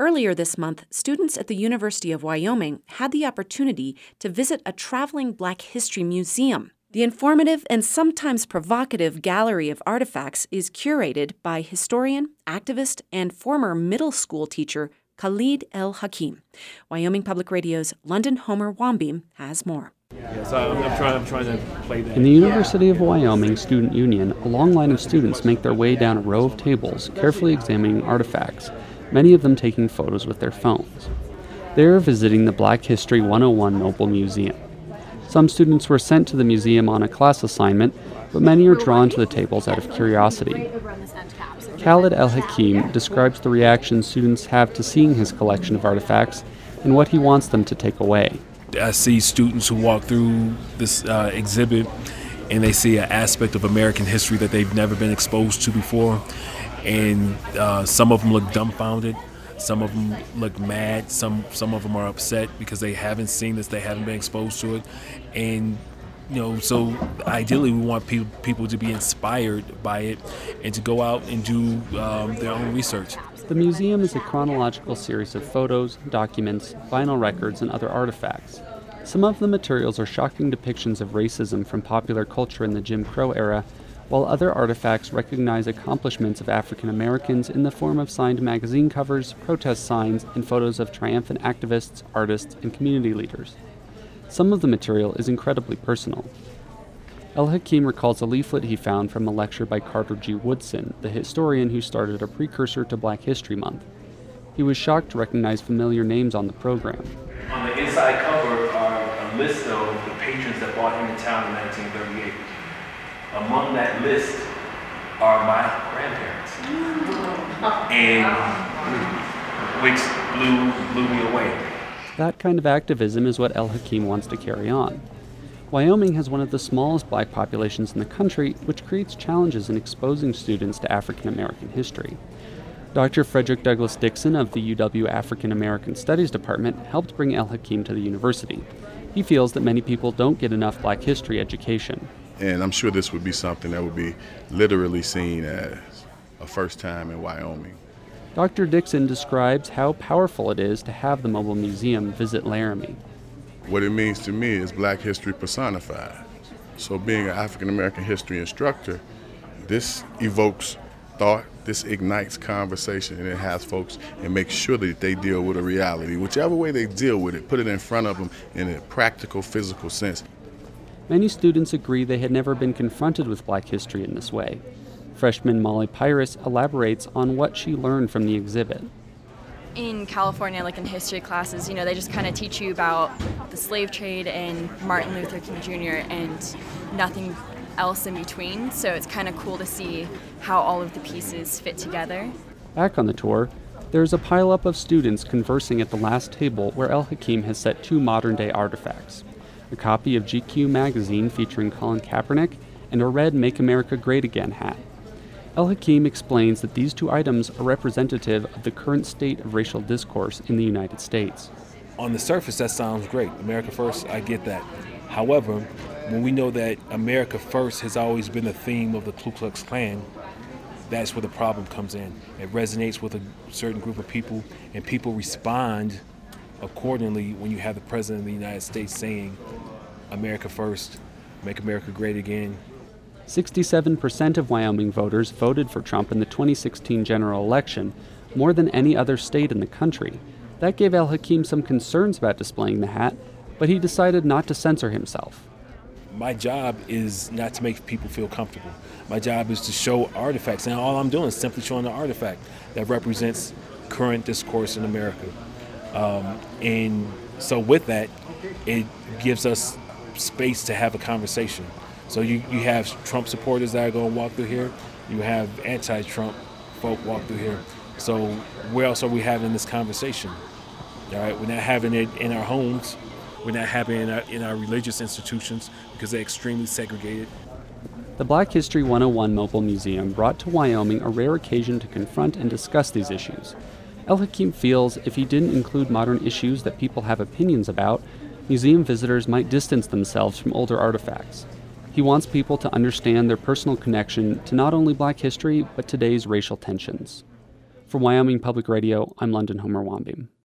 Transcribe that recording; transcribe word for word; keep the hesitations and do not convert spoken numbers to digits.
Earlier this month, students at the University of Wyoming had the opportunity to visit a traveling Black History museum. The informative and sometimes provocative gallery of artifacts is curated by historian, activist, and former middle school teacher Khalid El-Hakim. Wyoming Public Radio's London Homer Wambeam has more. Yeah, so I'm, I'm, trying, I'm trying to play that. In the University of Wyoming Student Union, a long line of students make their way down a row of tables, carefully examining artifacts, many of them taking photos with their phones. They are visiting the Black History one oh one Mobile Museum. Some students were sent to the museum on a class assignment, but many are drawn to the tables out of curiosity. Khalid El-Hakim describes the reaction students have to seeing his collection of artifacts and what he wants them to take away. I see students who walk through this uh, exhibit and they see an aspect of American history that they've never been exposed to before. And uh, some of them look dumbfounded. Some of them look mad. Some some of them are upset because they haven't seen this. They haven't been exposed to it. And, you know, so ideally we want people, people to be inspired by it and to go out and do um, their own research. The museum is a chronological series of photos, documents, vinyl records, and other artifacts. Some of the materials are shocking depictions of racism from popular culture in the Jim Crow era, while other artifacts recognize accomplishments of African Americans in the form of signed magazine covers, protest signs, and photos of triumphant activists, artists, and community leaders. Some of the material is incredibly personal. El-Hakim recalls a leaflet he found from a lecture by Carter G. Woodson, the historian who started a precursor to Black History Month. He was shocked to recognize familiar names on the program. On the inside cover are a list of the patrons that brought him to town in nineteen thirty-eight. Among that list are my grandparents, and which blew, blew me away. That kind of activism is what El-Hakim wants to carry on. Wyoming has one of the smallest black populations in the country, which creates challenges in exposing students to African American history. Doctor Frederick Douglass Dixon of the U W African American Studies Department helped bring El-Hakim to the university. He feels that many people don't get enough black history education. And I'm sure this would be something that would be literally seen as a first time in Wyoming. Doctor Dixon describes how powerful it is to have the mobile museum visit Laramie. What it means to me is black history personified. So being an African American history instructor, this evokes thought, this ignites conversation, and it has folks and makes sure that they deal with a reality. Whichever way they deal with it, put it in front of them in a practical, physical sense. Many students agree they had never been confronted with black history in this way. Freshman Molly Pyrus elaborates on what she learned from the exhibit. In California, like in history classes, you know, they just kind of teach you about the slave trade and Martin Luther King Junior and nothing else in between. So it's kind of cool to see how all of the pieces fit together. Back on the tour, there's a pileup of students conversing at the last table where El-Hakim has set two modern-day artifacts. A copy of G Q magazine featuring Colin Kaepernick and a red Make America Great Again hat. El-Hakim explains that these two items are representative of the current state of racial discourse in the United States. On the surface, that sounds great. America first, I get that. However, when we know that America first has always been the theme of the Ku Klux Klan, that's where the problem comes in. It resonates with a certain group of people, and people respond accordingly when you have the President of the United States saying, America first, make America great again. sixty-seven percent of Wyoming voters voted for Trump in the twenty sixteen general election, more than any other state in the country. That gave El-Hakim some concerns about displaying the hat, but he decided not to censor himself. My job is not to make people feel comfortable. My job is to show artifacts, and all I'm doing is simply showing an artifact that represents current discourse in America. Um, and so with that, it gives us space to have a conversation. So you, you have Trump supporters that are going to walk through here. You have anti-Trump folk walk through here. So where else are we having this conversation? All right, we're not having it in our homes. We're not having it in our, in our religious institutions because they're extremely segregated. The Black History one oh one Mobile Museum brought to Wyoming a rare occasion to confront and discuss these issues. El-Hakim feels if he didn't include modern issues that people have opinions about, museum visitors might distance themselves from older artifacts. He wants people to understand their personal connection to not only black history, but today's racial tensions. From Wyoming Public Radio, I'm London Homer Wambing.